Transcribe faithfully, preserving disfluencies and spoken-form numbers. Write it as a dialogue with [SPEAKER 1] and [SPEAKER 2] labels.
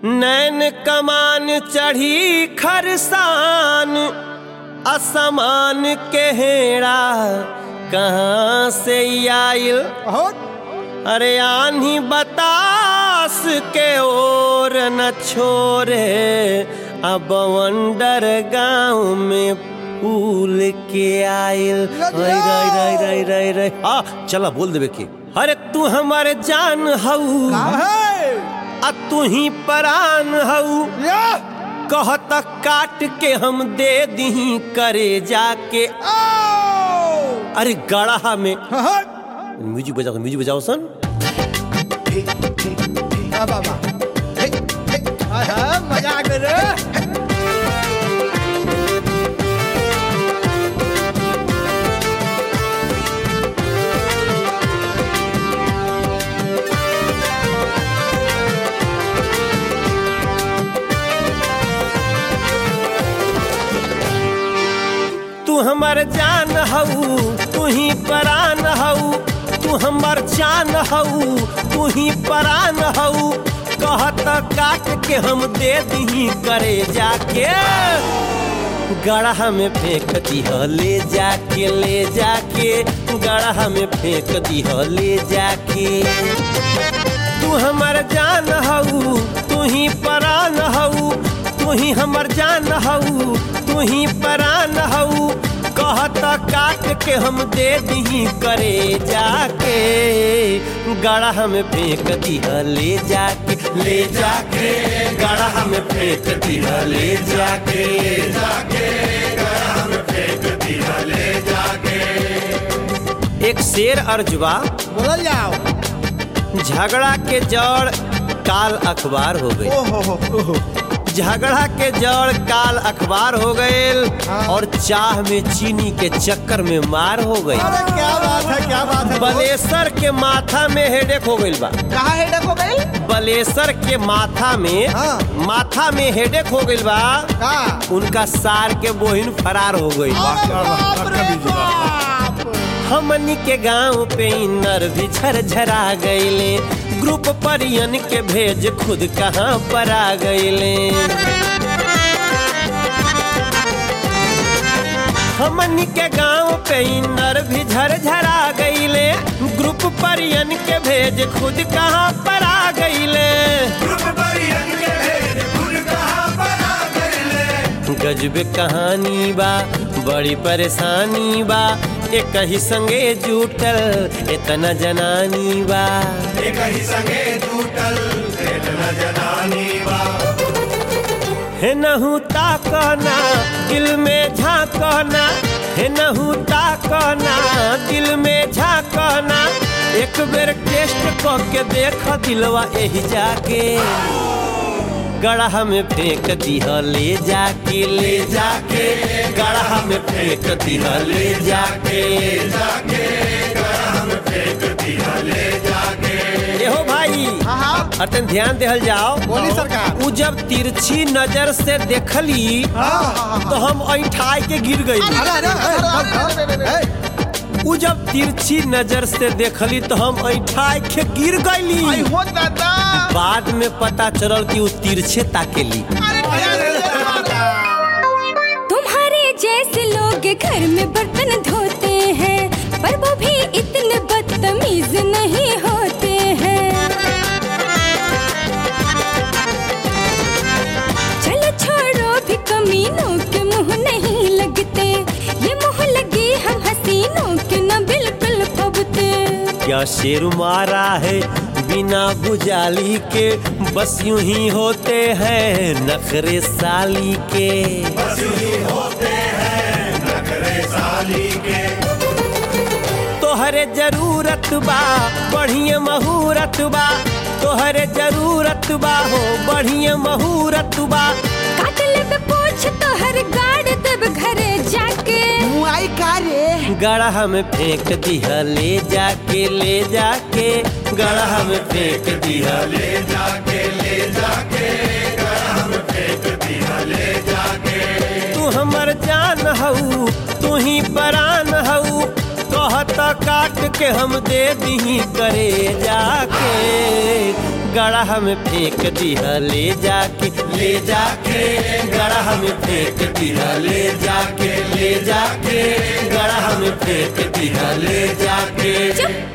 [SPEAKER 1] नैन कमान चढ़ी खरसान असमान के हेड़ा कहाँ से आइल। अरे आन्ही बतास के ओर न छोरे अब वंडर गाँव में फूल के आइल। रई रई रई रई हाँ चला बोल देवे के। अरे तू हमारे जान हऊ आ तू ही परान हऊ कहता काट के हम दे दी करे जाके। अरे गड़ा में म्यूजिक बजाओ म्यूजिक बजाओ सन।
[SPEAKER 2] मजा कर
[SPEAKER 1] तू हमर जान हऊ तू ही परान हऊ तू हमर जान हऊ तू ही परान हऊ कहत काट के हम दे दी करे जाके। गढ़ा में फेंक दीह ले जाके ले जाके गढ़ा में फेंक दीह ले जाके। तू हमर जान हऊ तू ही परान हऊ तू ही हमर जान हऊ तू ही परान हऊ कहता काट के हम दे दी करे जाके। गढ़ा में फेंक दीह ले जाके ले जाके गढ़ा में फेंक दीह ले जाके जाके गढ़ा में फेंक दीह ले जाके। एक शेर अर्जुबा
[SPEAKER 2] बोल जाओ।
[SPEAKER 1] झगड़ा के जड़ काल अखबार हो गई। झगड़ा के जड़ काल अखबार हो गए और चाह में चीनी के चक्कर में मार हो गई।
[SPEAKER 2] अरे क्या बात है क्या बात है।
[SPEAKER 1] बलेसर के माथा में हेडेक हो गई बा।
[SPEAKER 2] कहाँ हेडेक हो गई?
[SPEAKER 1] बलेसर के माथा में
[SPEAKER 2] हाँ।
[SPEAKER 1] माथा में हेडेक हो गई बा।
[SPEAKER 2] कहाँ?
[SPEAKER 1] उनका सार के बोहिन फरार हो गई। हमनी के गांव पे इनर भी झरझरा गईले ग्रुप परियन के भेज खुद कहाँ पर आ गईले। हमनी के गांव पे इनर भी झरझरा गईले ग्रुप परियन के भेज खुद कहाँ पर आ गईले। ग्रुप परियन के भेज खुद कहाँ पर आ गईले। गजब कहानी बा बड़ी परेशानी बा एक ही संगे जुटल इतना जनानी बा। एक ही संगे जुटल इतना जनानी बा। हे नहु ताकना दिल में झांकना हे नहु ताकना दिल में झांकना एक बेर टेस्ट करके देख दिलवा यही जाके। गढ़ा में फेंक दीह ले जाके ले जाके गढ़ा में फेंक दीह ले जाके जाके गढ़ा में फेंक दीह ले जाके। एहो भाई अतन ध्यान देहल जाओ।
[SPEAKER 2] बोली सरकार।
[SPEAKER 1] उ जब तिरछी नजर से देखली तो हम ऐठाई के गिर गई। उ जब तिरछी नजर से देखली तो हम ऐठाई के गिर गईली। बाद में पता चलल कि उ तिरछे ताकेली।
[SPEAKER 3] तुम्हारे जैसे लोग घर में बर्तन धोते हैं पर वो भी इतने बदतमीज नहीं होते हैं। चलो छोड़ो भी कमीनों के मुंह नहीं लगते ये मुंह लगे हम हसीनों के न बिल्कुल फबते।
[SPEAKER 1] क्या शेर मारा है बिना बुझाली के बस यूं ही होते हैं नखरे साली के। बस यूं ही होते हैं नखरे साली के। तोहरे जरूरत बा बढ़िया मुहूर्त बा तोहरे जरूरत बा हो बढ़िया मुहूर्त बा।
[SPEAKER 3] काट लेब पूछ तोहर गाड़ देब घरे जाके।
[SPEAKER 2] मुआई का रे
[SPEAKER 1] गढ़ा में फेंक दीह ले जाके ले जाके गढ़ा में फेंक दीह ले जाके ले जाके गढ़ा में फेंक दीह ले जाके। तू हमर जान हऊ तू ही परान हऊ कहता काट के हम दे दी करे जाके। गड़हा में फेंक दिया ले जाके, ले जाके गड़हा में फेंक दिया ले जाके, ले जाके गड़हा में फेंक दिया ले जाके।
[SPEAKER 3] चुप